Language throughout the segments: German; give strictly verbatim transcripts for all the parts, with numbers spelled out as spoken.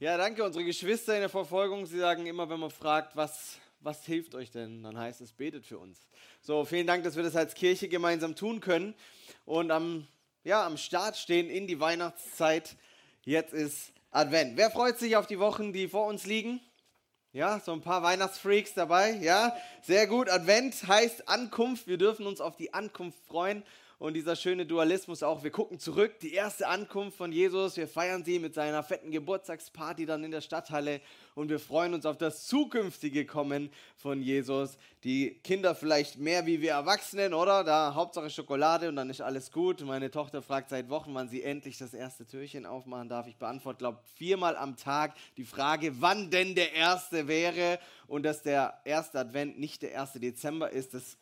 Ja, danke. Unsere Geschwister in der Verfolgung, sie sagen immer, wenn man fragt, was, was hilft euch denn, dann heißt es, betet für uns. So, vielen Dank, dass wir das als Kirche gemeinsam tun können und am, ja, am Start stehen in die Weihnachtszeit. Jetzt ist Advent. Wer freut sich auf die Wochen, die vor uns liegen? Ja, so ein paar Weihnachtsfreaks dabei, ja, sehr gut. Advent heißt Ankunft, wir dürfen uns auf die Ankunft freuen und dieser schöne Dualismus auch, wir gucken zurück, die erste Ankunft von Jesus, wir feiern sie mit seiner fetten Geburtstagsparty dann in der Stadthalle und wir freuen uns auf das zukünftige Kommen von Jesus. Die Kinder vielleicht mehr wie wir Erwachsenen, oder? Da Hauptsache Schokolade und dann ist alles gut. Meine Tochter fragt seit Wochen, wann sie endlich das erste Türchen aufmachen darf. Ich beantworte, glaube ich, viermal am Tag die Frage, wann denn der erste wäre und dass der erste Advent nicht der erste Dezember ist, das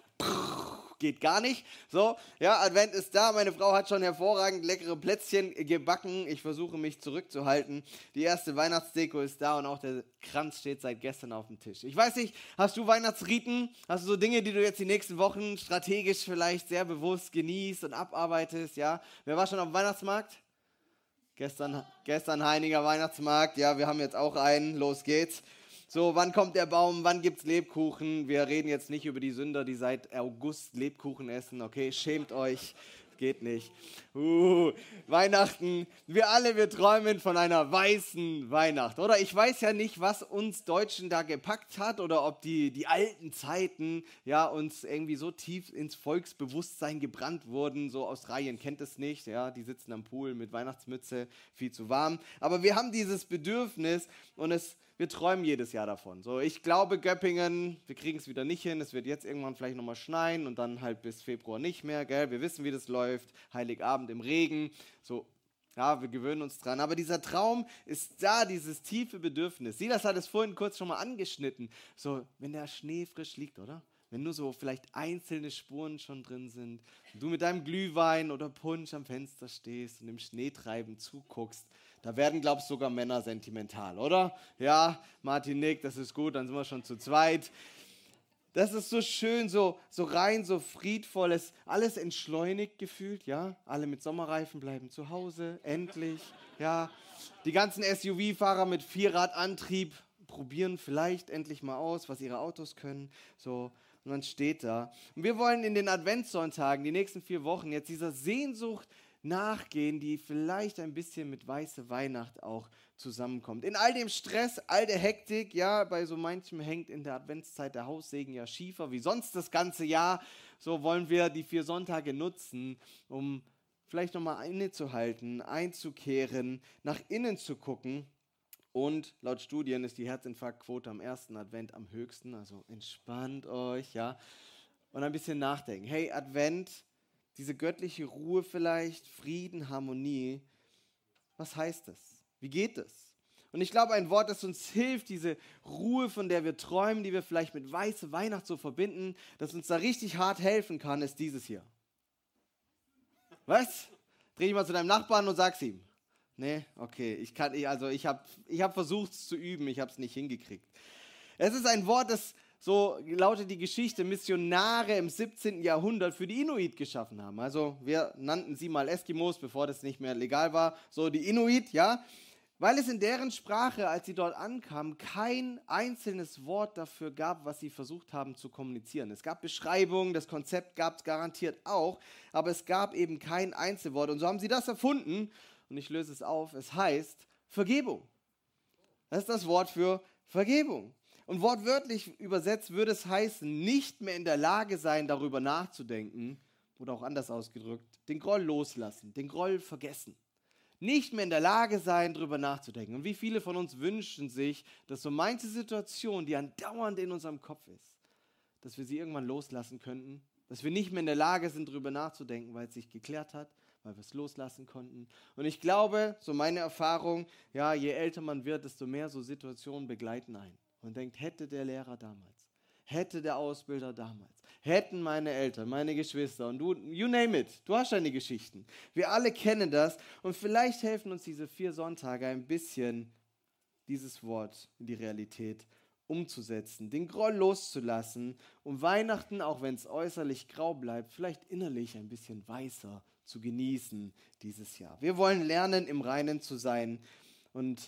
geht gar nicht. So, ja, Advent ist da. Meine Frau hat schon hervorragend leckere Plätzchen gebacken. Ich versuche mich zurückzuhalten. Die erste Weihnachtsdeko ist da und auch der Kranz steht seit gestern auf dem Tisch. Ich weiß nicht, hast du Weihnachtsriten? Hast du so Dinge, die du jetzt die nächsten Wochen strategisch vielleicht sehr bewusst genießt und abarbeitest? Ja, wer war schon auf dem Weihnachtsmarkt? Gestern, gestern Heiniger Weihnachtsmarkt. Ja, wir haben jetzt auch einen. Los geht's. So, wann kommt der Baum, wann gibt's Lebkuchen? Wir reden jetzt nicht über die Sünder, die seit August Lebkuchen essen, okay? Schämt euch, geht nicht. Uh, Weihnachten, wir alle, wir träumen von einer weißen Weihnacht, oder? Ich weiß ja nicht, was uns Deutschen da gepackt hat oder ob die, die alten Zeiten ja, uns irgendwie so tief ins Volksbewusstsein gebrannt wurden. So Australien kennt es nicht, ja, die sitzen am Pool mit Weihnachtsmütze, viel zu warm. Aber wir haben dieses Bedürfnis und es Wir träumen jedes Jahr davon. So, ich glaube, Göppingen, wir kriegen es wieder nicht hin. Es wird jetzt irgendwann vielleicht nochmal schneien und dann halt bis Februar nicht mehr. Gell? Wir wissen, wie das läuft. Heiligabend im Regen. So, ja, wir gewöhnen uns dran. Aber dieser Traum ist da, dieses tiefe Bedürfnis. Silas hat es vorhin kurz schon mal angeschnitten. So, wenn der Schnee frisch liegt, oder? Wenn nur so vielleicht einzelne Spuren schon drin sind. Und du mit deinem Glühwein oder Punsch am Fenster stehst und dem Schneetreiben zuguckst. Da werden, glaubst du, sogar Männer sentimental, oder? Ja, Martin nickt, das ist gut, dann sind wir schon zu zweit. Das ist so schön, so, so rein, so friedvoll, ist alles entschleunigt gefühlt, ja? Alle mit Sommerreifen bleiben zu Hause, endlich, ja? Die ganzen S U V-Fahrer mit Vierradantrieb probieren vielleicht endlich mal aus, was ihre Autos können, so. Und dann steht da. Und wir wollen in den Adventssonntagen, die nächsten vier Wochen, jetzt dieser Sehnsucht nachgehen, die vielleicht ein bisschen mit weiße Weihnacht auch zusammenkommt. In all dem Stress, all der Hektik, ja, bei so manchem hängt in der Adventszeit der Haussegen ja schiefer wie sonst das ganze Jahr. So wollen wir die vier Sonntage nutzen, um vielleicht nochmal innezuhalten, einzukehren, nach innen zu gucken. Und laut Studien ist die Herzinfarktquote am ersten Advent am höchsten, also entspannt euch, ja, und ein bisschen nachdenken. Hey, Advent, diese göttliche Ruhe vielleicht, Frieden, Harmonie, was heißt das? Wie geht das? Und ich glaube, ein Wort, das uns hilft, diese Ruhe, von der wir träumen, die wir vielleicht mit weiße Weihnacht so verbinden, das uns da richtig hart helfen kann, ist dieses hier. Was? Dreh dich mal zu deinem Nachbarn und sag's ihm. Nee? Okay, ich kann, also ich habe ich hab versucht es zu üben, ich habe es nicht hingekriegt. Es ist ein Wort, das, so lautet die Geschichte, Missionare im siebzehnten Jahrhundert für die Inuit geschaffen haben. Also wir nannten sie mal Eskimos, bevor das nicht mehr legal war. So die Inuit, ja. Weil es in deren Sprache, als sie dort ankamen, kein einzelnes Wort dafür gab, was sie versucht haben zu kommunizieren. Es gab Beschreibungen, das Konzept gab es garantiert auch, aber es gab eben kein Einzelwort. Und so haben sie das erfunden und ich löse es auf. Es heißt Vergebung. Das ist das Wort für Vergebung. Und wortwörtlich übersetzt würde es heißen, nicht mehr in der Lage sein, darüber nachzudenken, oder auch anders ausgedrückt, den Groll loslassen, den Groll vergessen. Nicht mehr in der Lage sein, darüber nachzudenken. Und wie viele von uns wünschen sich, dass so manche Situation, die andauernd in unserem Kopf ist, dass wir sie irgendwann loslassen könnten, dass wir nicht mehr in der Lage sind, darüber nachzudenken, weil es sich geklärt hat, weil wir es loslassen konnten. Und ich glaube, so meine Erfahrung, ja, je älter man wird, desto mehr so Situationen begleiten einen. Und denkt, hätte der Lehrer damals, hätte der Ausbilder damals, hätten meine Eltern, meine Geschwister und du, you name it, du hast deine Geschichten. Wir alle kennen das und vielleicht helfen uns diese vier Sonntage ein bisschen, dieses Wort in die Realität umzusetzen, den Groll loszulassen, um Weihnachten, auch wenn es äußerlich grau bleibt, vielleicht innerlich ein bisschen weißer zu genießen dieses Jahr. Wir wollen lernen, im Reinen zu sein und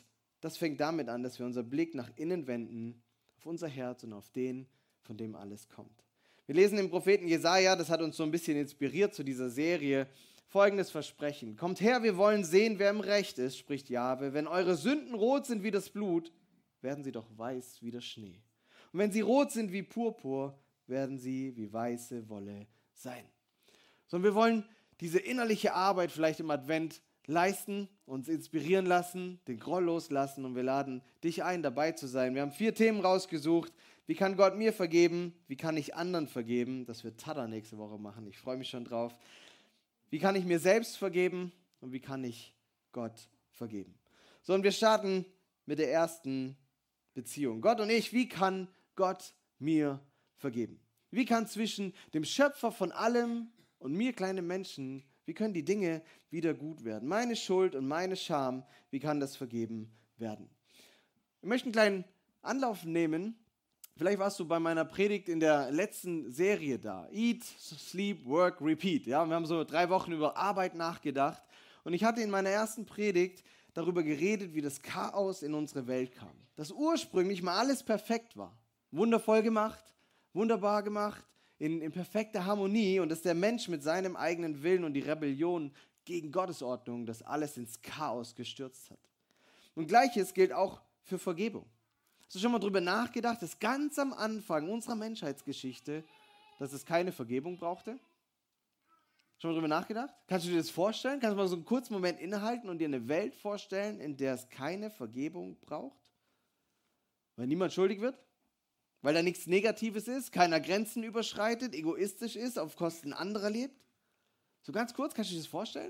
das fängt damit an, dass wir unser Blick nach innen wenden, auf unser Herz und auf den, von dem alles kommt. Wir lesen im Propheten Jesaja, das hat uns so ein bisschen inspiriert zu dieser Serie, folgendes Versprechen. Kommt her, wir wollen sehen, wer im Recht ist, spricht Jahwe. Wenn eure Sünden rot sind wie das Blut, werden sie doch weiß wie der Schnee. Und wenn sie rot sind wie Purpur, werden sie wie weiße Wolle sein. So, und wir wollen diese innerliche Arbeit vielleicht im Advent leisten, uns inspirieren lassen, den Groll loslassen und wir laden dich ein, dabei zu sein. Wir haben vier Themen rausgesucht. Wie kann Gott mir vergeben? Wie kann ich anderen vergeben? Das wird Tada nächste Woche machen. Ich freue mich schon drauf. Wie kann ich mir selbst vergeben? Und wie kann ich Gott vergeben? So, und wir starten mit der ersten Beziehung. Gott und ich, wie kann Gott mir vergeben? Wie kann zwischen dem Schöpfer von allem und mir, kleine Menschen, wie können die Dinge wieder gut werden? Meine Schuld und meine Scham, wie kann das vergeben werden? Ich möchte einen kleinen Anlauf nehmen. Vielleicht warst du bei meiner Predigt in der letzten Serie da. Eat, Sleep, Work, Repeat. Ja, wir haben so drei Wochen über Arbeit nachgedacht. Und ich hatte in meiner ersten Predigt darüber geredet, wie das Chaos in unsere Welt kam. Dass ursprünglich mal alles perfekt war. Wundervoll gemacht, wunderbar gemacht, in, in perfekter Harmonie. Und dass der Mensch mit seinem eigenen Willen und die Rebellion gegen Gottes Ordnung das alles ins Chaos gestürzt hat. Und Gleiches gilt auch für Vergebung. Hast du schon mal darüber nachgedacht, dass ganz am Anfang unserer Menschheitsgeschichte, dass es keine Vergebung brauchte? Schon mal darüber nachgedacht? Kannst du dir das vorstellen? Kannst du mal so einen kurzen Moment innehalten und dir eine Welt vorstellen, in der es keine Vergebung braucht? Weil niemand schuldig wird? Weil da nichts Negatives ist, keiner Grenzen überschreitet, egoistisch ist, auf Kosten anderer lebt? So ganz kurz, kannst du dir das vorstellen?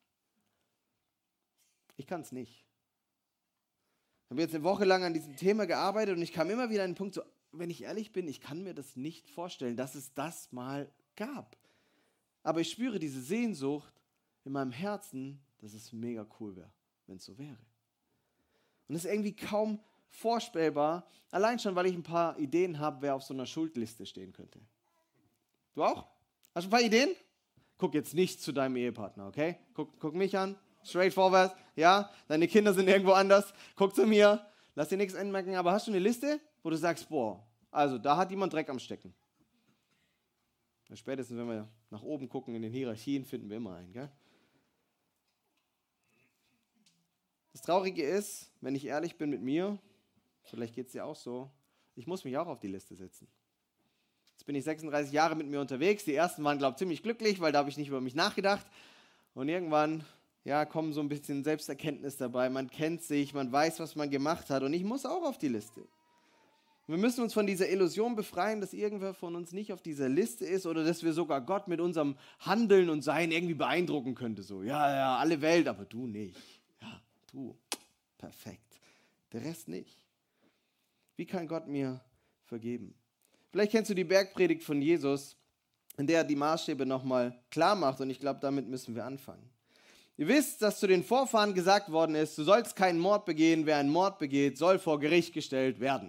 Ich kann es nicht. Ich habe jetzt eine Woche lang an diesem Thema gearbeitet und ich kam immer wieder an den Punkt, so, wenn ich ehrlich bin, ich kann mir das nicht vorstellen, dass es das mal gab. Aber ich spüre diese Sehnsucht in meinem Herzen, dass es mega cool wäre, wenn es so wäre. Und das ist irgendwie kaum vorstellbar, allein schon, weil ich ein paar Ideen habe, wer auf so einer Schuldliste stehen könnte. Du auch? Hast du ein paar Ideen? Guck jetzt nicht zu deinem Ehepartner, okay? Guck, guck mich an. Straightforward, ja, deine Kinder sind irgendwo anders, guck zu mir, lass dir nichts anmerken, aber hast du eine Liste, wo du sagst, boah, also da hat jemand Dreck am Stecken. Ja, spätestens, wenn wir nach oben gucken in den Hierarchien, finden wir immer einen, gell? Das Traurige ist, wenn ich ehrlich bin mit mir, vielleicht geht es dir auch so, ich muss mich auch auf die Liste setzen. Jetzt bin ich sechsunddreißig Jahre mit mir unterwegs, die ersten waren, glaube ich, ziemlich glücklich, weil da habe ich nicht über mich nachgedacht und irgendwann ja, kommen so ein bisschen Selbsterkenntnis dabei. Man kennt sich, man weiß, was man gemacht hat. Und ich muss auch auf die Liste. Wir müssen uns von dieser Illusion befreien, dass irgendwer von uns nicht auf dieser Liste ist oder dass wir sogar Gott mit unserem Handeln und Sein irgendwie beeindrucken könnte. So, ja, ja, alle Welt, aber du nicht. Ja, du, perfekt. Der Rest nicht. Wie kann Gott mir vergeben? Vielleicht kennst du die Bergpredigt von Jesus, in der er die Maßstäbe nochmal klar macht. Und ich glaube, damit müssen wir anfangen. Ihr wisst, dass zu den Vorfahren gesagt worden ist, du sollst keinen Mord begehen, wer einen Mord begeht, soll vor Gericht gestellt werden.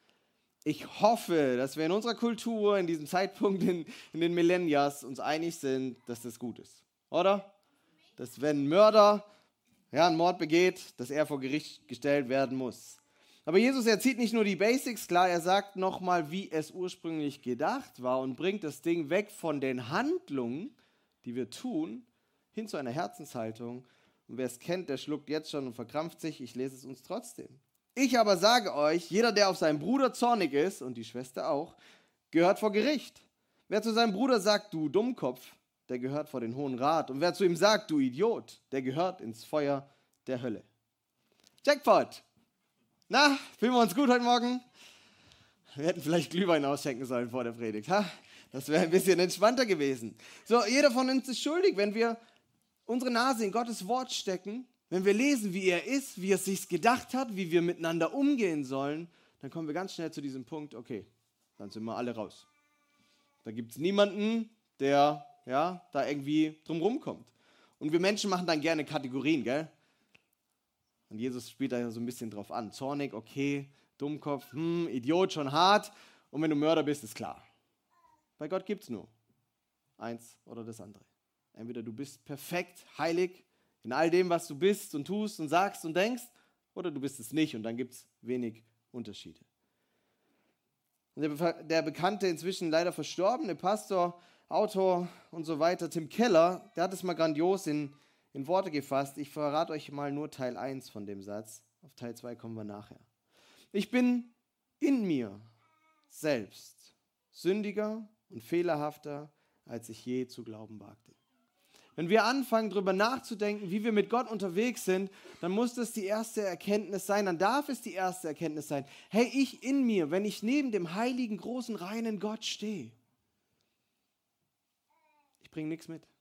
Ich hoffe, dass wir in unserer Kultur, in diesem Zeitpunkt in, in den Millennials uns einig sind, dass das gut ist. Oder? Dass wenn ein Mörder ja, einen Mord begeht, dass er vor Gericht gestellt werden muss. Aber Jesus erzählt nicht nur die Basics, klar, er sagt nochmal, wie es ursprünglich gedacht war und bringt das Ding weg von den Handlungen, die wir tun, hin zu einer Herzenshaltung. Und wer es kennt, der schluckt jetzt schon und verkrampft sich. Ich lese es uns trotzdem. Ich aber sage euch, jeder, der auf seinen Bruder zornig ist, und die Schwester auch, gehört vor Gericht. Wer zu seinem Bruder sagt, du Dummkopf, der gehört vor den Hohen Rat. Und wer zu ihm sagt, du Idiot, der gehört ins Feuer der Hölle. Jackpot! Na, fühlen wir uns gut heute Morgen? Wir hätten vielleicht Glühwein ausschenken sollen vor der Predigt. Ha? Das wäre ein bisschen entspannter gewesen. So, jeder von uns ist schuldig, wenn wir unsere Nase in Gottes Wort stecken, wenn wir lesen, wie er ist, wie er es sich gedacht hat, wie wir miteinander umgehen sollen, dann kommen wir ganz schnell zu diesem Punkt, okay, dann sind wir alle raus. Da gibt es niemanden, der ja, da irgendwie drum rumkommt. Und wir Menschen machen dann gerne Kategorien, gell? Und Jesus spielt da ja so ein bisschen drauf an. Zornig, okay, Dummkopf, hm, Idiot, schon hart. Und wenn du Mörder bist, ist klar. Bei Gott gibt es nur eins oder das andere. Entweder du bist perfekt, heilig in all dem, was du bist und tust und sagst und denkst, oder du bist es nicht und dann gibt es wenig Unterschiede. Und der, der bekannte, inzwischen leider verstorbene Pastor, Autor und so weiter, Tim Keller, der hat es mal grandios in, in Worte gefasst. Ich verrate euch mal nur Teil eins von dem Satz. Auf Teil zwei kommen wir nachher. Ich bin in mir selbst sündiger und fehlerhafter, als ich je zu glauben wagte. Wenn wir anfangen, darüber nachzudenken, wie wir mit Gott unterwegs sind, dann muss das die erste Erkenntnis sein, dann darf es die erste Erkenntnis sein. Hey, ich in mir, wenn ich neben dem heiligen, großen, reinen Gott stehe, ich bringe nichts mit.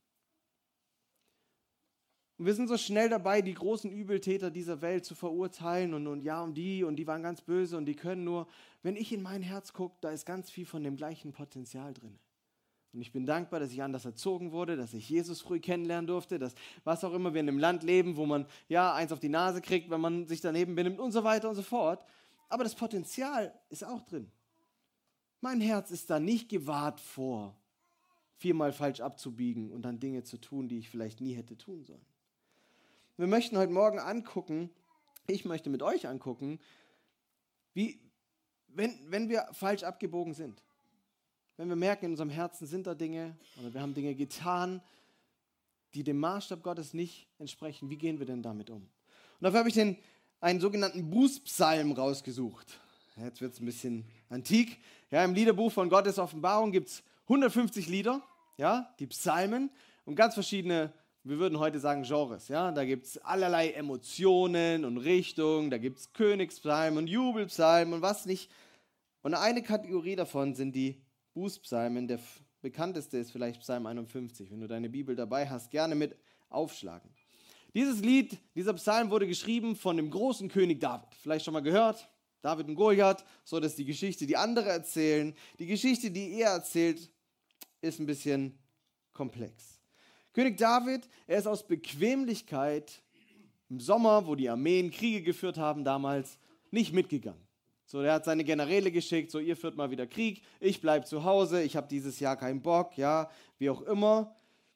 Und wir sind so schnell dabei, die großen Übeltäter dieser Welt zu verurteilen und, und ja, und die und die waren ganz böse und die können nur. Wenn ich in mein Herz gucke, da ist ganz viel von dem gleichen Potenzial drin. Und ich bin dankbar, dass ich anders erzogen wurde, dass ich Jesus früh kennenlernen durfte, dass was auch immer wir in einem Land leben, wo man ja eins auf die Nase kriegt, wenn man sich daneben benimmt und so weiter und so fort. Aber das Potenzial ist auch drin. Mein Herz ist da nicht gewahrt vor, viermal falsch abzubiegen und dann Dinge zu tun, die ich vielleicht nie hätte tun sollen. Wir möchten heute Morgen angucken, ich möchte mit euch angucken, wie, wenn, wenn wir falsch abgebogen sind. Wenn wir merken, in unserem Herzen sind da Dinge oder wir haben Dinge getan, die dem Maßstab Gottes nicht entsprechen, wie gehen wir denn damit um? Und dafür habe ich den, einen sogenannten Bußpsalm rausgesucht. Jetzt wird es ein bisschen antik. Ja, im Liederbuch von Gottes Offenbarung gibt es hundertfünfzig Lieder, ja, die Psalmen und ganz verschiedene, wir würden heute sagen Genres. Ja. Da gibt es allerlei Emotionen und Richtungen, da gibt es Königspsalmen und Jubelpsalmen und was nicht. Und eine Kategorie davon sind die Bußpsalmen. Der f- bekannteste ist vielleicht Psalm einundfünfzig. Wenn du deine Bibel dabei hast, gerne mit aufschlagen. Dieses Lied, dieser Psalm wurde geschrieben von dem großen König David. Vielleicht schon mal gehört? David und Goliath, so dass die Geschichte, die andere erzählen, die Geschichte, die er erzählt, ist ein bisschen komplex. König David, er ist aus Bequemlichkeit im Sommer, wo die Armeen Kriege geführt haben damals, nicht mitgegangen. So, der hat seine Generäle geschickt, so ihr führt mal wieder Krieg, ich bleibe zu Hause, ich habe dieses Jahr keinen Bock, ja, wie auch immer.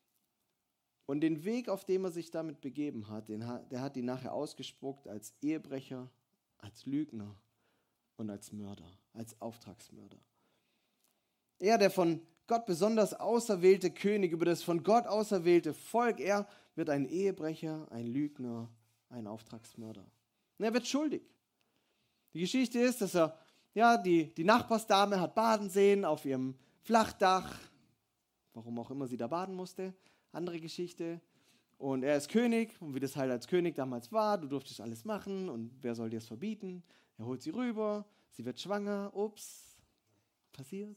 Und den Weg, auf dem er sich damit begeben hat, den hat der hat ihn nachher ausgespuckt als Ehebrecher, als Lügner und als Mörder, als Auftragsmörder. Er, der von Gott besonders auserwählte König, über das von Gott auserwählte Volk, er wird ein Ehebrecher, ein Lügner, ein Auftragsmörder. Und er wird schuldig. Die Geschichte ist, dass er, ja, die, die Nachbarsdame hat baden sehen auf ihrem Flachdach, warum auch immer sie da baden musste, andere Geschichte. Und er ist König, und wie das halt als König damals war, du durftest alles machen und wer soll dir es verbieten? Er holt sie rüber, sie wird schwanger, ups, passiert.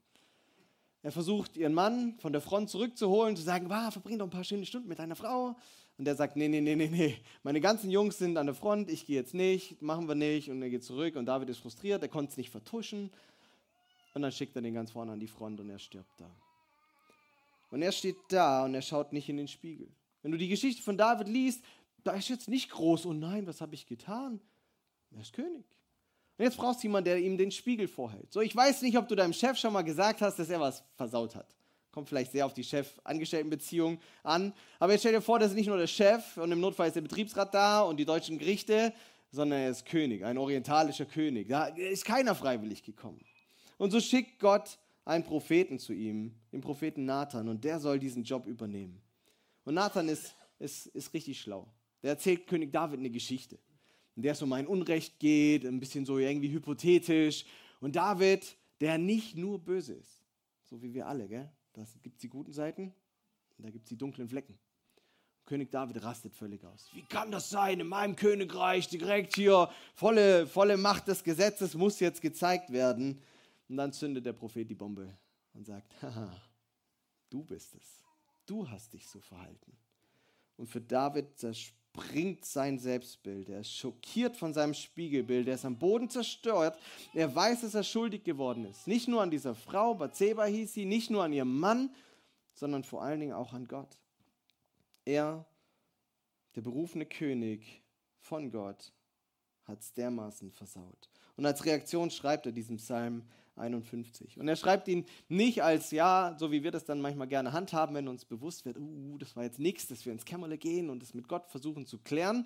Er versucht, ihren Mann von der Front zurückzuholen, zu sagen, wow, verbring doch ein paar schöne Stunden mit deiner Frau. Und der sagt, nee, nee, nee, nee, nee, meine ganzen Jungs sind an der Front, ich gehe jetzt nicht, machen wir nicht. Und er geht zurück und David ist frustriert, er konnte es nicht vertuschen. Und dann schickt er den ganz vorne an die Front und er stirbt da. Und er steht da und er schaut nicht in den Spiegel. Wenn du die Geschichte von David liest, da ist jetzt nicht groß, oh nein, was habe ich getan? Er ist König. Und jetzt brauchst du jemanden, der ihm den Spiegel vorhält. So, ich weiß nicht, ob du deinem Chef schon mal gesagt hast, dass er was versaut hat. Kommt vielleicht sehr auf die Chef-Angestellten-Beziehung an. Aber jetzt stell dir vor, das ist nicht nur der Chef und im Notfall ist der Betriebsrat da und die deutschen Gerichte, sondern er ist König, ein orientalischer König. Da ist keiner freiwillig gekommen. Und so schickt Gott einen Propheten zu ihm, den Propheten Nathan, und der soll diesen Job übernehmen. Und Nathan ist, ist, ist richtig schlau. Der erzählt König David eine Geschichte, in der es um ein Unrecht geht, ein bisschen so irgendwie hypothetisch. Und David, der nicht nur böse ist, so wie wir alle, gell? Da gibt es die guten Seiten und da gibt es die dunklen Flecken. König David rastet völlig aus. Wie kann das sein? In meinem Königreich direkt hier volle, volle Macht des Gesetzes muss jetzt gezeigt werden. Und dann zündet der Prophet die Bombe und sagt, haha, du bist es. Du hast dich so verhalten. Und für David zerspringt sein Selbstbild. Er ist schockiert von seinem Spiegelbild. Er ist am Boden zerstört. Er weiß, dass er schuldig geworden ist. Nicht nur an dieser Frau, Bathseba hieß sie, nicht nur an ihrem Mann, sondern vor allen Dingen auch an Gott. Er, der berufene König von Gott, hat es dermaßen versaut. Und als Reaktion schreibt er diesen Psalm einundfünfzig. Und er schreibt ihn nicht als, ja, so wie wir das dann manchmal gerne handhaben, wenn uns bewusst wird, uh, das war jetzt nichts, dass wir ins Kämmerle gehen und das mit Gott versuchen zu klären.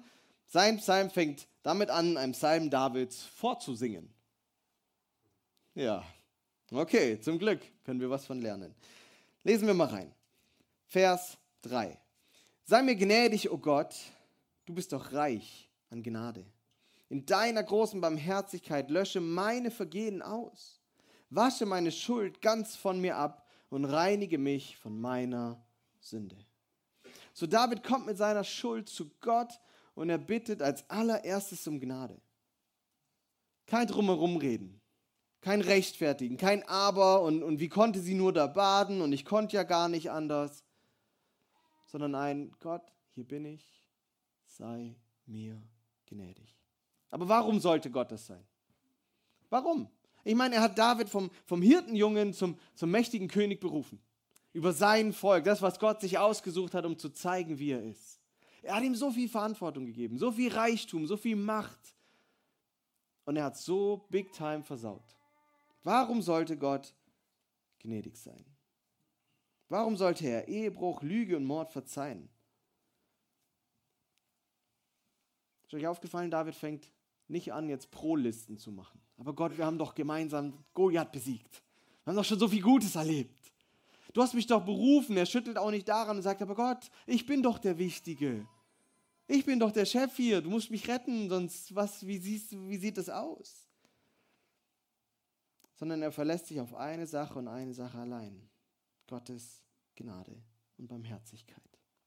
Sein Psalm fängt damit an, einem Psalm Davids vorzusingen. Ja, okay, zum Glück können wir was von lernen. Lesen wir mal rein. Vers drei. Sei mir gnädig, o Gott, du bist doch reich an Gnade. In deiner großen Barmherzigkeit lösche meine Vergehen aus. Wasche meine Schuld ganz von mir ab und reinige mich von meiner Sünde. So David kommt mit seiner Schuld zu Gott und er bittet als allererstes um Gnade. Kein Drumherum reden, kein Rechtfertigen, kein Aber und, und wie konnte sie nur da baden und ich konnte ja gar nicht anders, sondern ein Gott, hier bin ich, sei mir gnädig. Aber warum sollte Gott das sein? Warum? Ich meine, er hat David vom, vom Hirtenjungen zum, zum mächtigen König berufen. Über sein Volk, das, was Gott sich ausgesucht hat, um zu zeigen, wie er ist. Er hat ihm so viel Verantwortung gegeben, so viel Reichtum, so viel Macht. Und er hat so big time versaut. Warum sollte Gott gnädig sein? Warum sollte er Ehebruch, Lüge und Mord verzeihen? Ist euch aufgefallen, David fängt nicht an, jetzt Pro-Listen zu machen. Aber Gott, wir haben doch gemeinsam Goliath besiegt. Wir haben doch schon so viel Gutes erlebt. Du hast mich doch berufen. Er schüttelt auch nicht daran und sagt, aber Gott, ich bin doch der Wichtige. Ich bin doch der Chef hier. Du musst mich retten, sonst was, wie, siehst, wie sieht das aus? Sondern er verlässt sich auf eine Sache und eine Sache allein. Gottes Gnade und Barmherzigkeit.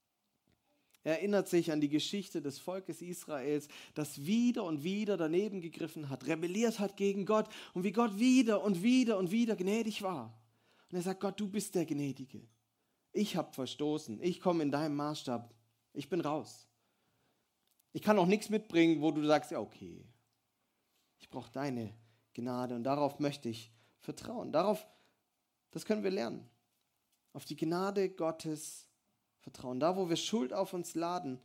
Er erinnert sich an die Geschichte des Volkes Israels, das wieder und wieder daneben gegriffen hat, rebelliert hat gegen Gott und wie Gott wieder und wieder und wieder gnädig war. Und er sagt, Gott, du bist der Gnädige. Ich habe verstoßen, ich komme in deinem Maßstab, ich bin raus. Ich kann auch nichts mitbringen, wo du sagst, ja okay, ich brauche deine Gnade und darauf möchte ich vertrauen. Darauf, das können wir lernen. Auf die Gnade Gottes vertrauen. Da, wo wir Schuld auf uns laden,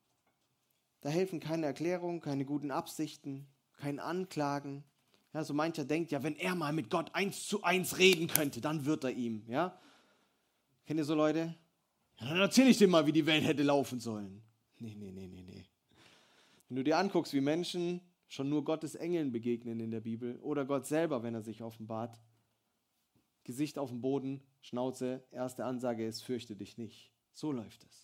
da helfen keine Erklärungen, keine guten Absichten, kein Anklagen. Ja, so mancher denkt, ja, wenn er mal mit Gott eins zu eins reden könnte, dann wird er ihm. Ja? Kennt ihr so Leute? Ja, dann erzähle ich dir mal, wie die Welt hätte laufen sollen. Nee, nee, nee, nee, nee. Wenn du dir anguckst, wie Menschen schon nur Gottes Engeln begegnen in der Bibel oder Gott selber, wenn er sich offenbart, Gesicht auf dem Boden, Schnauze, erste Ansage ist, fürchte dich nicht. So läuft es.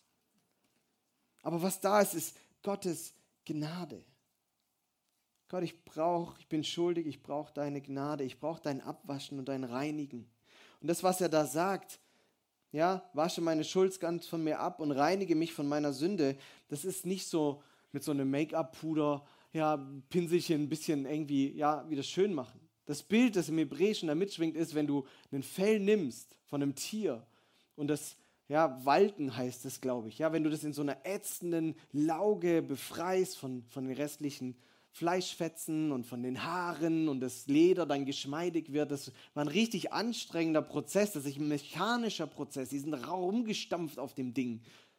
Aber was da ist, ist Gottes Gnade. Gott, ich brauche, ich bin schuldig, ich brauche deine Gnade, ich brauche dein Abwaschen und dein Reinigen. Und das, was er da sagt, ja, wasche meine Schuld ganz von mir ab und reinige mich von meiner Sünde, das ist nicht so mit so einem Make-up-Puder, ja, Pinselchen ein bisschen irgendwie, ja, wieder schön machen. Das Bild, das im Hebräischen da mitschwingt, ist, wenn du ein Fell nimmst von einem Tier und das, ja, Walten heißt es, glaube ich, ja, wenn du das in so einer ätzenden Lauge befreist von, von den restlichen Fleischfetzen und von den Haaren und das Leder dann geschmeidig wird, das war ein richtig anstrengender Prozess, das ist ein mechanischer Prozess, die sind rumgestampft auf dem Ding.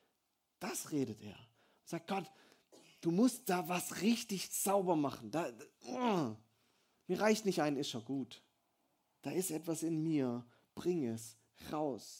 Das redet er. Sagt Gott, du musst da was richtig sauber machen. Da, uh, mir reicht nicht ein, ist schon gut. Da ist etwas in mir, bring es raus.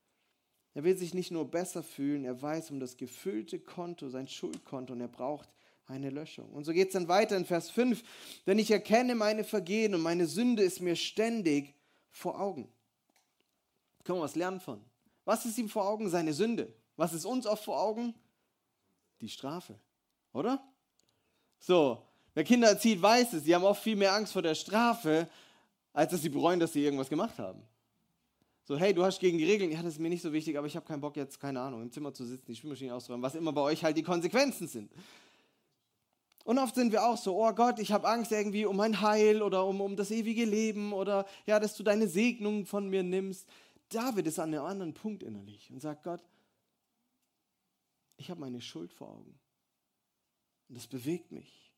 Er will sich nicht nur besser fühlen, er weiß um das gefüllte Konto, sein Schuldkonto und er braucht eine Löschung. Und so geht es dann weiter in Vers fünf. Denn ich erkenne meine Vergehen und meine Sünde ist mir ständig vor Augen. Können wir was lernen von? Was ist ihm vor Augen? Seine Sünde. Was ist uns oft vor Augen? Die Strafe, oder? So, wer Kinder erzieht, weiß es. Sie haben oft viel mehr Angst vor der Strafe, als dass sie bereuen, dass sie irgendwas gemacht haben. So, hey, du hast gegen die Regeln, ja, das ist mir nicht so wichtig, aber ich habe keinen Bock jetzt, keine Ahnung, im Zimmer zu sitzen, die Spülmaschine auszuräumen, was immer bei euch halt die Konsequenzen sind. Und oft sind wir auch so, oh Gott, ich habe Angst irgendwie um mein Heil oder um, um das ewige Leben oder ja, dass du deine Segnung von mir nimmst. David ist an einem anderen Punkt innerlich und sagt, Gott, ich habe meine Schuld vor Augen. Und das bewegt mich.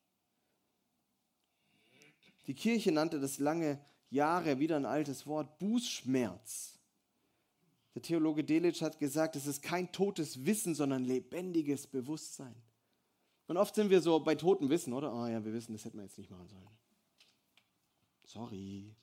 Die Kirche nannte das lange Jahre, wieder ein altes Wort, Bußschmerz. Der Theologe Delitzsch hat gesagt, es ist kein totes Wissen, sondern lebendiges Bewusstsein. Und oft sind wir so bei totem Wissen, oder? Ah ja, wir wissen, das hätten wir jetzt nicht machen sollen. Sorry.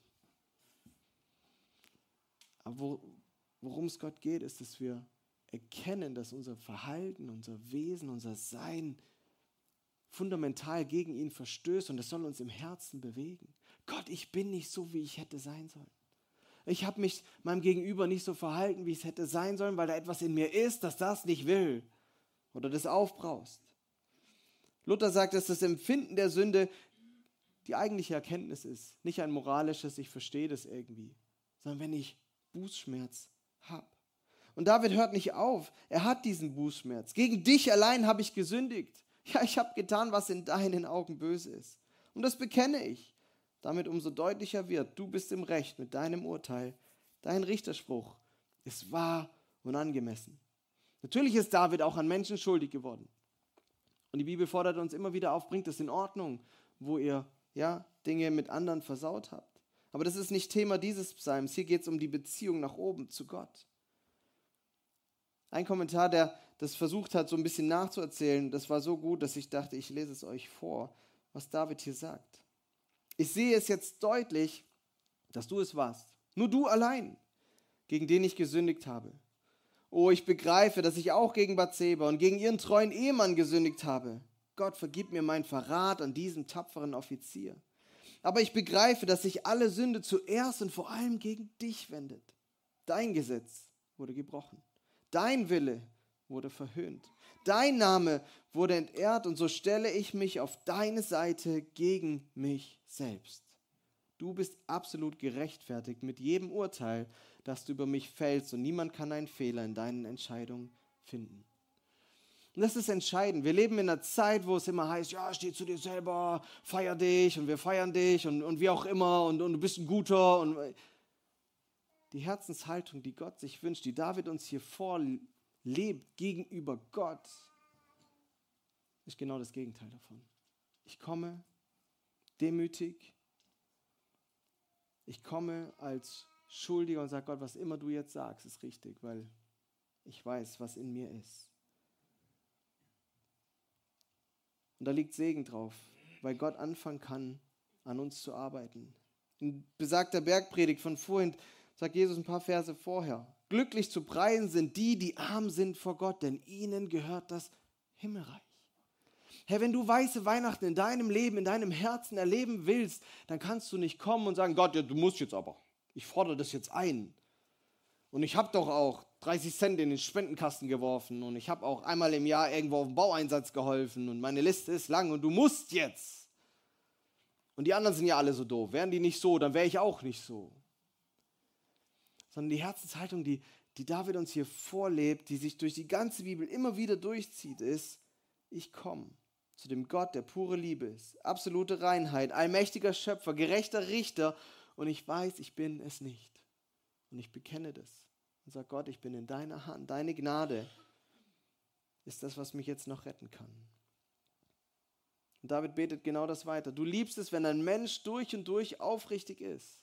Aber wo, worum es Gott geht, ist, dass wir erkennen, dass unser Verhalten, unser Wesen, unser Sein fundamental gegen ihn verstößt, und das soll uns im Herzen bewegen. Gott, ich bin nicht so, wie ich hätte sein sollen. Ich habe mich meinem Gegenüber nicht so verhalten, wie es hätte sein sollen, weil da etwas in mir ist, das das nicht will oder das aufbraust. Luther sagt, dass das Empfinden der Sünde die eigentliche Erkenntnis ist. Nicht ein moralisches, ich verstehe das irgendwie, sondern wenn ich Bußschmerz habe. Und David hört nicht auf. Er hat diesen Bußschmerz. Gegen dich allein habe ich gesündigt. Ja, ich habe getan, was in deinen Augen böse ist. Und das bekenne ich. Damit umso deutlicher wird, du bist im Recht mit deinem Urteil. Dein Richterspruch ist wahr und angemessen. Natürlich ist David auch an Menschen schuldig geworden. Und die Bibel fordert uns immer wieder auf, bringt es in Ordnung, wo ihr ja, Dinge mit anderen versaut habt. Aber das ist nicht Thema dieses Psalms. Hier geht es um die Beziehung nach oben zu Gott. Ein Kommentar, der das versucht hat, so ein bisschen nachzuerzählen, das war so gut, dass ich dachte, ich lese es euch vor, was David hier sagt. Ich sehe es jetzt deutlich, dass du es warst. Nur du allein, gegen den ich gesündigt habe. Oh, ich begreife, dass ich auch gegen Bathseba und gegen ihren treuen Ehemann gesündigt habe. Gott, vergib mir meinen Verrat an diesem tapferen Offizier. Aber ich begreife, dass sich alle Sünde zuerst und vor allem gegen dich wendet. Dein Gesetz wurde gebrochen. Dein Wille wurde verhöhnt. Dein Name wurde entehrt, und so stelle ich mich auf deine Seite gegen mich selbst. Du bist absolut gerechtfertigt mit jedem Urteil, das du über mich fällst, und niemand kann einen Fehler in deinen Entscheidungen finden. Und das ist entscheidend. Wir leben in einer Zeit, wo es immer heißt, ja, steh zu dir selber, feier dich, und wir feiern dich und, und wie auch immer, und, und du bist ein Guter. Und die Herzenshaltung, die Gott sich wünscht, die David uns hier vorlebt gegenüber Gott, ist genau das Gegenteil davon. Ich komme demütig, ich komme als Schuldiger und sage, Gott, was immer du jetzt sagst, ist richtig, weil ich weiß, was in mir ist. Und da liegt Segen drauf, weil Gott anfangen kann, an uns zu arbeiten. In besagter Bergpredigt von vorhin sagt Jesus ein paar Verse vorher: Glücklich zu preisen sind die, die arm sind vor Gott, denn ihnen gehört das Himmelreich. Herr, wenn du weiße Weihnachten in deinem Leben, in deinem Herzen erleben willst, dann kannst du nicht kommen und sagen, Gott, ja, du musst jetzt aber. Ich fordere das jetzt ein. Und ich habe doch auch dreißig Cent in den Spendenkasten geworfen und ich habe auch einmal im Jahr irgendwo auf dem Baueinsatz geholfen und meine Liste ist lang und du musst jetzt. Und die anderen sind ja alle so doof. Wären die nicht so, dann wäre ich auch nicht so. Sondern die Herzenshaltung, die, die David uns hier vorlebt, die sich durch die ganze Bibel immer wieder durchzieht, ist, ich komme zu dem Gott, der pure Liebe ist, absolute Reinheit, allmächtiger Schöpfer, gerechter Richter, und ich weiß, ich bin es nicht. Und ich bekenne das und sage, Gott, ich bin in deiner Hand, deine Gnade ist das, was mich jetzt noch retten kann. Und David betet genau das weiter. Du liebst es, wenn ein Mensch durch und durch aufrichtig ist.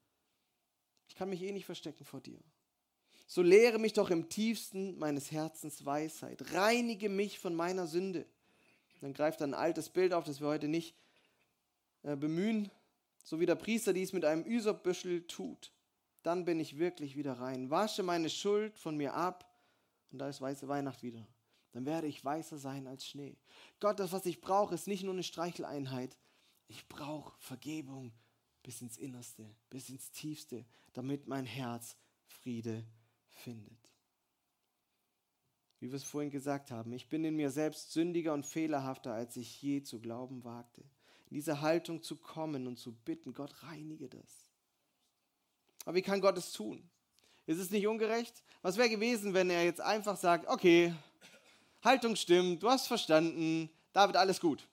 Ich kann mich eh nicht verstecken vor dir. So lehre mich doch im tiefsten meines Herzens Weisheit. Reinige mich von meiner Sünde. Dann greift ein altes Bild auf, das wir heute nicht äh, bemühen. So wie der Priester dies mit einem Ysopbüschel tut. Dann bin ich wirklich wieder rein. Wasche meine Schuld von mir ab. Und da ist weiße Weihnacht wieder. Dann werde ich weißer sein als Schnee. Gott, das, was ich brauche, ist nicht nur eine Streicheleinheit. Ich brauche Vergebung bis ins Innerste, bis ins Tiefste, damit mein Herz Friede findet. Wie wir es vorhin gesagt haben, ich bin in mir selbst sündiger und fehlerhafter, als ich je zu glauben wagte. In diese Haltung zu kommen und zu bitten, Gott, reinige das. Aber wie kann Gott es tun? Ist es nicht ungerecht? Was wäre gewesen, wenn er jetzt einfach sagt, okay, Haltung stimmt, du hast verstanden, David, alles gut.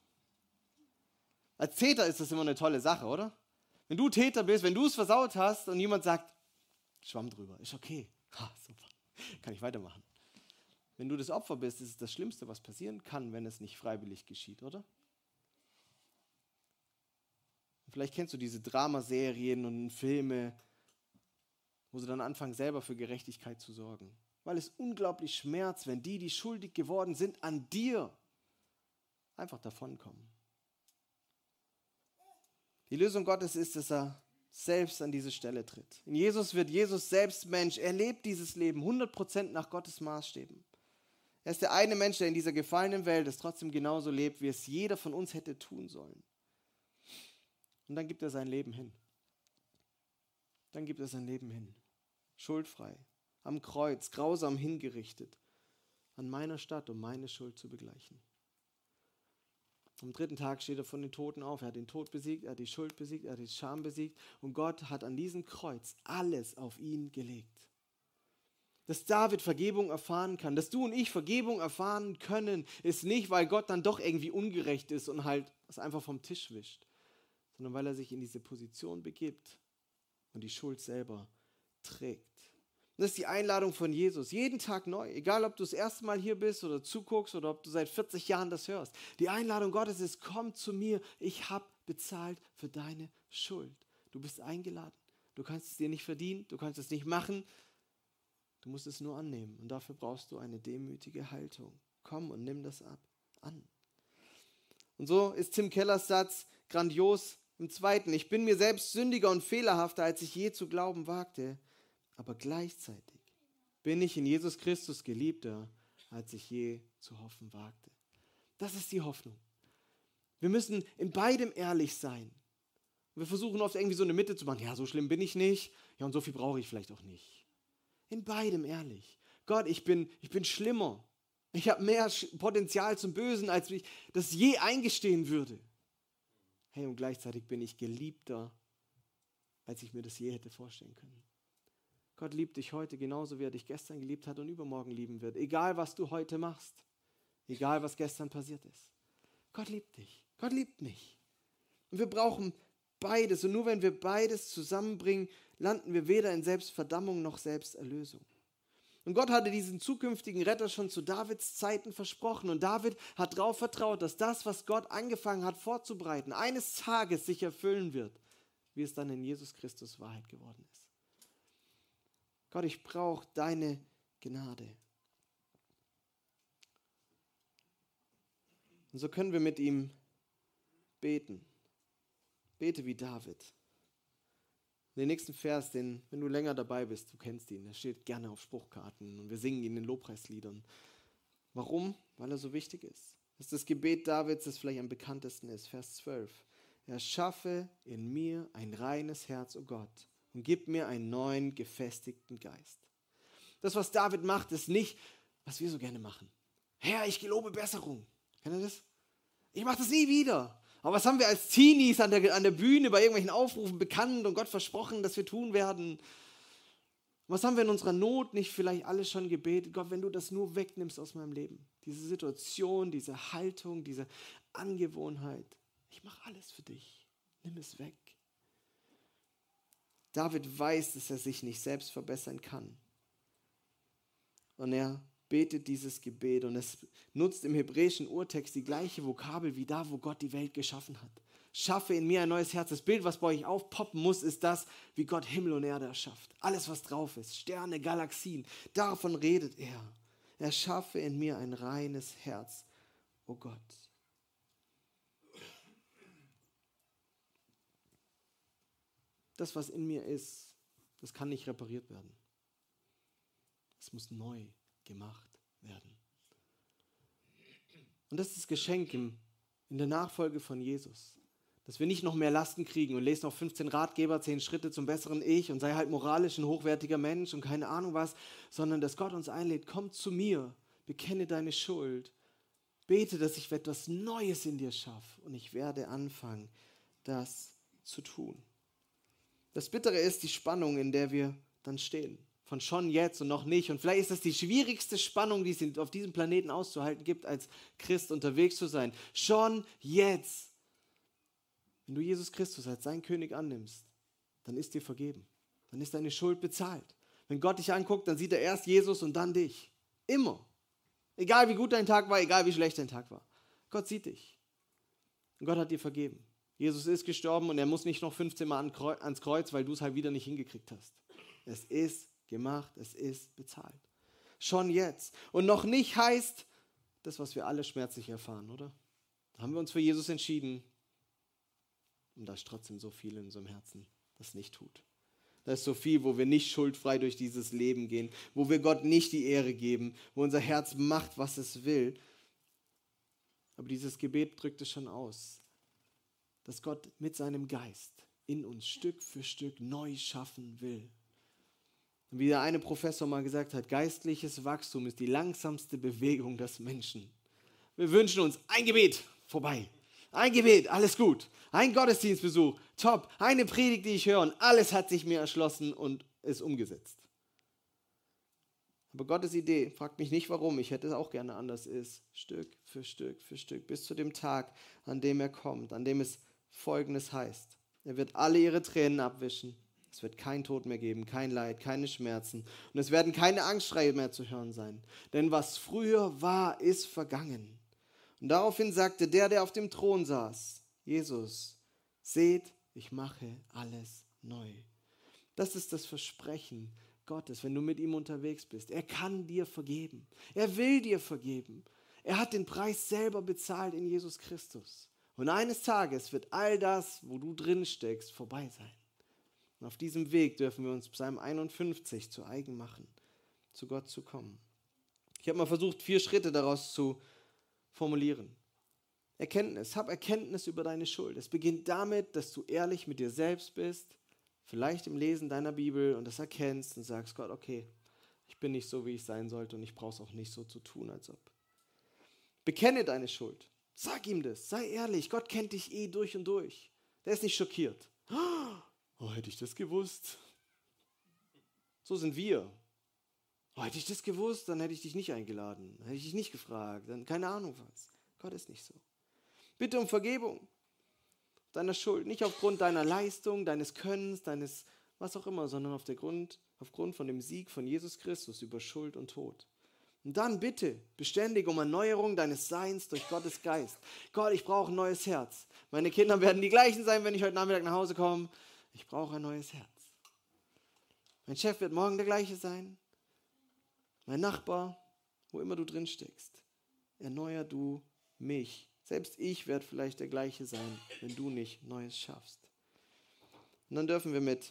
Als Täter ist das immer eine tolle Sache, oder? Wenn du Täter bist, wenn du es versaut hast und jemand sagt, Schwamm drüber, ist okay. Ha, super, kann ich weitermachen. Wenn du das Opfer bist, ist es das Schlimmste, was passieren kann, wenn es nicht freiwillig geschieht, oder? Vielleicht kennst du diese Dramaserien und Filme, wo sie dann anfangen, selber für Gerechtigkeit zu sorgen. Weil es unglaublich schmerzt, wenn die, die schuldig geworden sind, an dir einfach davonkommen. Die Lösung Gottes ist, dass er selbst an diese Stelle tritt. In Jesus wird Jesus selbst Mensch. Er lebt dieses Leben hundert Prozent nach Gottes Maßstäben. Er ist der eine Mensch, der in dieser gefallenen Welt es trotzdem genauso lebt, wie es jeder von uns hätte tun sollen. Und dann gibt er sein Leben hin. Dann gibt er sein Leben hin. Schuldfrei. Am Kreuz, grausam hingerichtet. An meiner Stadt, um meine Schuld zu begleichen. Am dritten Tag steht er von den Toten auf. Er hat den Tod besiegt, er hat die Schuld besiegt, er hat die Scham besiegt. Und Gott hat an diesem Kreuz alles auf ihn gelegt. Dass David Vergebung erfahren kann, dass du und ich Vergebung erfahren können, ist nicht, weil Gott dann doch irgendwie ungerecht ist und halt es einfach vom Tisch wischt, sondern weil er sich in diese Position begibt und die Schuld selber trägt. Und das ist die Einladung von Jesus, jeden Tag neu, egal ob du das erste Mal hier bist oder zuguckst oder ob du seit vierzig Jahren das hörst. Die Einladung Gottes ist, komm zu mir, ich habe bezahlt für deine Schuld. Du bist eingeladen, du kannst es dir nicht verdienen, du kannst es nicht machen, du musst es nur annehmen und dafür brauchst du eine demütige Haltung. Komm und nimm das ab, an. Und so ist Tim Kellers Satz grandios im Zweiten. Ich bin mir selbst sündiger und fehlerhafter, als ich je zu glauben wagte. Aber gleichzeitig bin ich in Jesus Christus geliebter, als ich je zu hoffen wagte. Das ist die Hoffnung. Wir müssen in beidem ehrlich sein. Wir versuchen oft irgendwie so eine Mitte zu machen. Ja, so schlimm bin ich nicht. Ja, und so viel brauche ich vielleicht auch nicht. In beidem ehrlich. Gott, ich bin, ich bin schlimmer. Ich habe mehr Potenzial zum Bösen, als ich das je eingestehen würde. Hey, und gleichzeitig bin ich geliebter, als ich mir das je hätte vorstellen können. Gott liebt dich heute genauso, wie er dich gestern geliebt hat und übermorgen lieben wird. Egal, was du heute machst. Egal, was gestern passiert ist. Gott liebt dich. Gott liebt mich. Und wir brauchen beides. Und nur wenn wir beides zusammenbringen, landen wir weder in Selbstverdammung noch Selbsterlösung. Und Gott hatte diesen zukünftigen Retter schon zu Davids Zeiten versprochen. Und David hat darauf vertraut, dass das, was Gott angefangen hat vorzubereiten, eines Tages sich erfüllen wird, wie es dann in Jesus Christus Wahrheit geworden ist. Gott, ich brauche deine Gnade. Und so können wir mit ihm beten. Bete wie David. Den nächsten Vers, den, wenn du länger dabei bist, du kennst ihn, der steht gerne auf Spruchkarten und wir singen ihn in Lobpreisliedern. Warum? Weil er so wichtig ist. Das ist das Gebet Davids, das vielleicht am bekanntesten ist, Vers zwölf. Erschaffe in mir ein reines Herz, o Gott, und gib mir einen neuen, gefestigten Geist. Das, was David macht, ist nicht, was wir so gerne machen. Herr, ich gelobe Besserung. Kennt ihr das? Ich mache das nie wieder. Aber was haben wir als Teenies an der, an der Bühne bei irgendwelchen Aufrufen bekannt und Gott versprochen, dass wir tun werden? Was haben wir in unserer Not nicht vielleicht alle schon gebetet? Gott, wenn du das nur wegnimmst aus meinem Leben, diese Situation, diese Haltung, diese Angewohnheit, ich mache alles für dich. Nimm es weg. David weiß, dass er sich nicht selbst verbessern kann. Und er betet dieses Gebet und es nutzt im hebräischen Urtext die gleiche Vokabel wie da, wo Gott die Welt geschaffen hat. Schaffe in mir ein neues Herz. Das Bild, was bei euch aufpoppen muss, ist das, wie Gott Himmel und Erde erschafft. Alles, was drauf ist, Sterne, Galaxien, davon redet er. Er schaffe in mir ein reines Herz, o Gott. Das, was in mir ist, das kann nicht repariert werden. Es muss neu gemacht werden. Und das ist das Geschenk im, in der Nachfolge von Jesus. Dass wir nicht noch mehr Lasten kriegen und lesen noch fünfzehn Ratgeber, zehn Schritte zum besseren Ich und sei halt moralisch ein hochwertiger Mensch und keine Ahnung was, sondern dass Gott uns einlädt, komm zu mir, bekenne deine Schuld, bete, dass ich etwas Neues in dir schaffe und ich werde anfangen, das zu tun. Das Bittere ist die Spannung, in der wir dann stehen. Von schon jetzt und noch nicht. Und vielleicht ist das die schwierigste Spannung, die es auf diesem Planeten auszuhalten gibt, als Christ unterwegs zu sein. Schon jetzt. Wenn du Jesus Christus als deinen König annimmst, dann ist dir vergeben. Dann ist deine Schuld bezahlt. Wenn Gott dich anguckt, dann sieht er erst Jesus und dann dich. Immer. Egal wie gut dein Tag war, egal wie schlecht dein Tag war. Gott sieht dich. Und Gott hat dir vergeben. Jesus ist gestorben und er muss nicht noch fünfzehn Mal ans Kreuz, weil du es halt wieder nicht hingekriegt hast. Es ist gemacht, es ist bezahlt. Schon jetzt. Und noch nicht heißt das, was wir alle schmerzlich erfahren, oder? Da haben wir uns für Jesus entschieden und da ist trotzdem so viel in unserem Herzen, das nicht tut. Da ist so viel, wo wir nicht schuldfrei durch dieses Leben gehen, wo wir Gott nicht die Ehre geben, wo unser Herz macht, was es will. Aber dieses Gebet drückt es schon aus, dass Gott mit seinem Geist in uns Stück für Stück neu schaffen will. Und wie der eine Professor mal gesagt hat, geistliches Wachstum ist die langsamste Bewegung des Menschen. Wir wünschen uns ein Gebet, vorbei. Ein Gebet, alles gut. Ein Gottesdienstbesuch, top. Eine Predigt, die ich höre und alles hat sich mir erschlossen und ist umgesetzt. Aber Gottes Idee, fragt mich nicht warum, ich hätte es auch gerne anders, ist Stück für Stück für Stück, bis zu dem Tag, an dem er kommt, an dem es Folgendes heißt. Er wird alle ihre Tränen abwischen. Es wird kein Tod mehr geben, kein Leid, keine Schmerzen. Und es werden keine Angstschreie mehr zu hören sein. Denn was früher war, ist vergangen. Und daraufhin sagte der, der auf dem Thron saß, Jesus, seht, ich mache alles neu. Das ist das Versprechen Gottes, wenn du mit ihm unterwegs bist. Er kann dir vergeben. Er will dir vergeben. Er hat den Preis selber bezahlt in Jesus Christus. Und eines Tages wird all das, wo du drin steckst, vorbei sein. Und auf diesem Weg dürfen wir uns Psalm einundfünfzig zu eigen machen, zu Gott zu kommen. Ich habe mal versucht, vier Schritte daraus zu formulieren. Erkenntnis, hab Erkenntnis über deine Schuld. Es beginnt damit, dass du ehrlich mit dir selbst bist, vielleicht im Lesen deiner Bibel und das erkennst und sagst, Gott, okay, ich bin nicht so, wie ich sein sollte und ich brauche es auch nicht so zu tun, als ob. Bekenne deine Schuld. Sag ihm das, sei ehrlich. Gott kennt dich eh durch und durch. Der ist nicht schockiert. Oh, hätte ich das gewusst. So sind wir. Oh, hätte ich das gewusst, dann hätte ich dich nicht eingeladen. Dann hätte ich dich nicht gefragt. Dann keine Ahnung was. Gott ist nicht so. Bitte um Vergebung deiner Schuld. Nicht aufgrund deiner Leistung, deines Könnens, deines was auch immer, sondern auf der Grund, aufgrund von dem Sieg von Jesus Christus über Schuld und Tod. Und dann bitte beständig um Erneuerung deines Seins durch Gottes Geist. Gott, ich brauche ein neues Herz. Meine Kinder werden die gleichen sein, wenn ich heute Nachmittag nach Hause komme. Ich brauche ein neues Herz. Mein Chef wird morgen der gleiche sein. Mein Nachbar, wo immer du drin steckst. Erneuer du mich. Selbst ich werde vielleicht der gleiche sein, wenn du nicht Neues schaffst. Und dann dürfen wir mit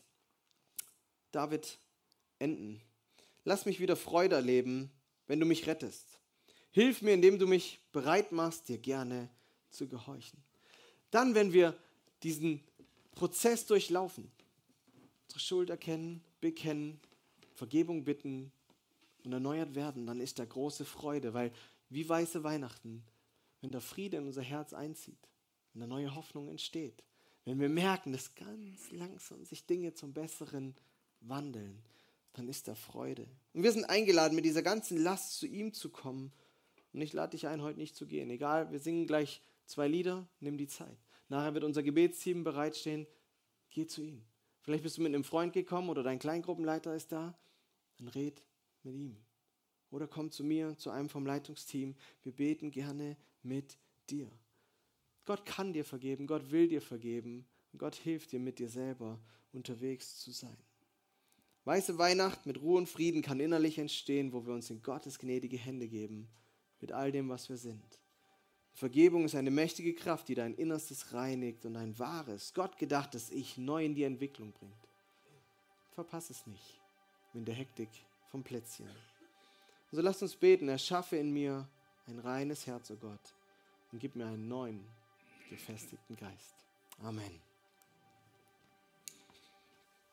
David enden. Lass mich wieder Freude erleben, wenn du mich rettest. Hilf mir, indem du mich bereit machst, dir gerne zu gehorchen. Dann, wenn wir diesen Prozess durchlaufen, unsere Schuld erkennen, bekennen, Vergebung bitten und erneuert werden, dann ist da große Freude, weil wie weiße Weihnachten, wenn der Friede in unser Herz einzieht, wenn eine neue Hoffnung entsteht, wenn wir merken, dass ganz langsam sich Dinge zum Besseren wandeln, dann ist da Freude. Und wir sind eingeladen, mit dieser ganzen Last zu ihm zu kommen. Und ich lade dich ein, heute nicht zu gehen. Egal, wir singen gleich zwei Lieder, nimm die Zeit. Nachher wird unser Gebetsteam bereitstehen. Geh zu ihm. Vielleicht bist du mit einem Freund gekommen oder dein Kleingruppenleiter ist da. Dann red mit ihm. Oder komm zu mir, zu einem vom Leitungsteam. Wir beten gerne mit dir. Gott kann dir vergeben, Gott will dir vergeben. Und Gott hilft dir, mit dir selber unterwegs zu sein. Weiße Weihnacht mit Ruhe und Frieden kann innerlich entstehen, wo wir uns in Gottes gnädige Hände geben, mit all dem, was wir sind. Vergebung ist eine mächtige Kraft, die dein Innerstes reinigt und ein wahres, gottgedachtes Ich neu in die Entwicklung bringt. Verpass es nicht in der Hektik vom Plätzchen. Also lasst uns beten, erschaffe in mir ein reines Herz, o Gott, und gib mir einen neuen, gefestigten Geist. Amen.